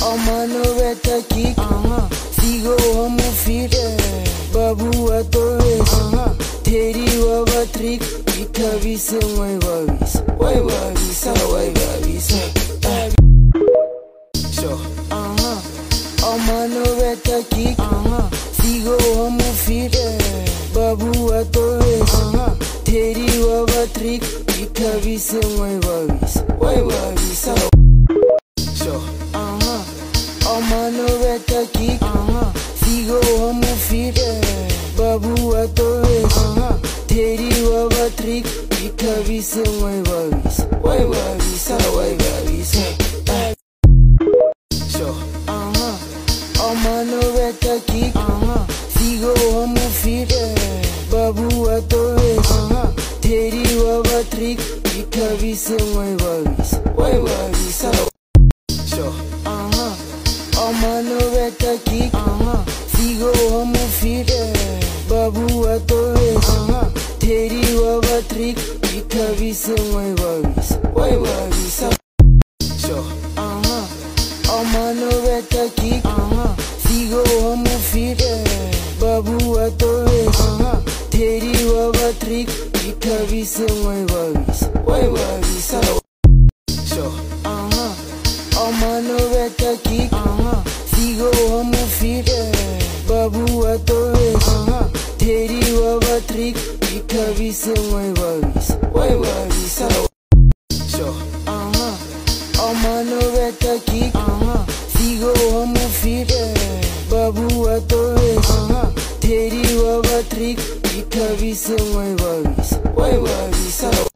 mano beta kick, sigo हम फिर बाबू तो तेरी बाबा ट्रिक इठावी से वही Bavisa so mano beta kick, sigo हम फिर बाबू तो तेरी बाबा ट्रिक इठावी से वही Bavisa so mano beta kick, sigo हम फिर बाबू तो तेरी बाबा ट्रिक इठावी से वही Bavisa so mano beta kick, sigo हम फिर बाबू तो तेरी बाबा ट्रिक इठावी से वही Bavisa so mano beta kick, sigo हम फिर बाबू तो तेरी बाबा ट्रिक इठावी से वही Bavisa so mano beta kick, sigo हम फिर बाबू तो तेरी बाबा ट्रिक इठावी से वही Bavisa so mano beta kick, sigo हम फिर बाबू तो तेरी बाबा ट्रिक इठावी से वही Bavisa so mano beta kick, sigo हम फिर बाबू तो तेरी बाबा ट्रिक इठावी से वही बाविसा